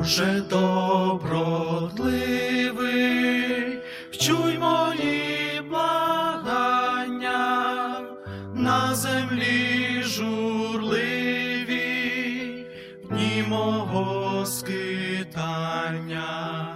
Боже добротливий, вчуй мої благання, на землі журливі, в дні мого скитання,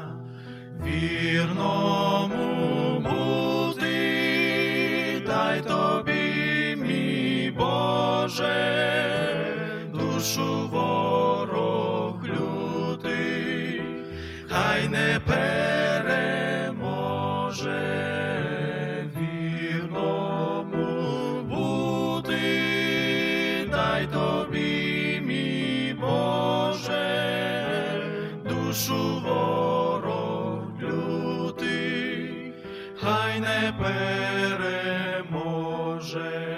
вірному бути, дай тобі, мій Боже, душу ворог лютий, хай не переможе. Вірному бути, дай тобі, мій Боже, душу ворог лютий, хай не переможе.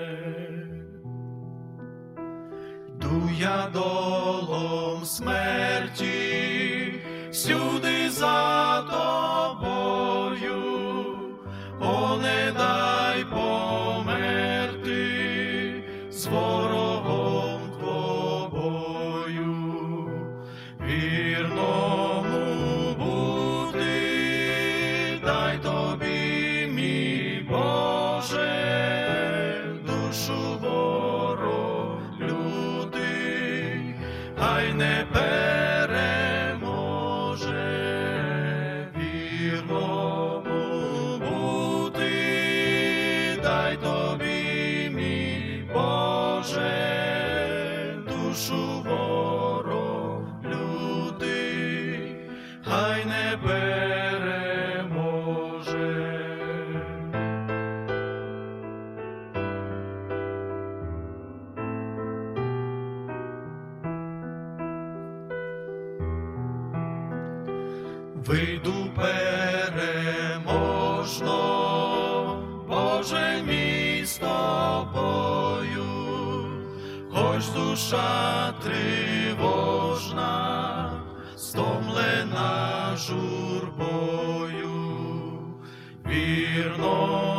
Йду я долом смерті, всюди за тобою, о, не дай померти з ворогом твобою. Вірному бути, дай тобі, мій Боже, душу ворог лютий, хай не переможе. Вірному бути, дай тобі, мій Боже, душу ворог лютий, хай не переможе. Вийду переможно, Боже мій, з тобою, хоч душа тривожна, стомлена журбою, вірно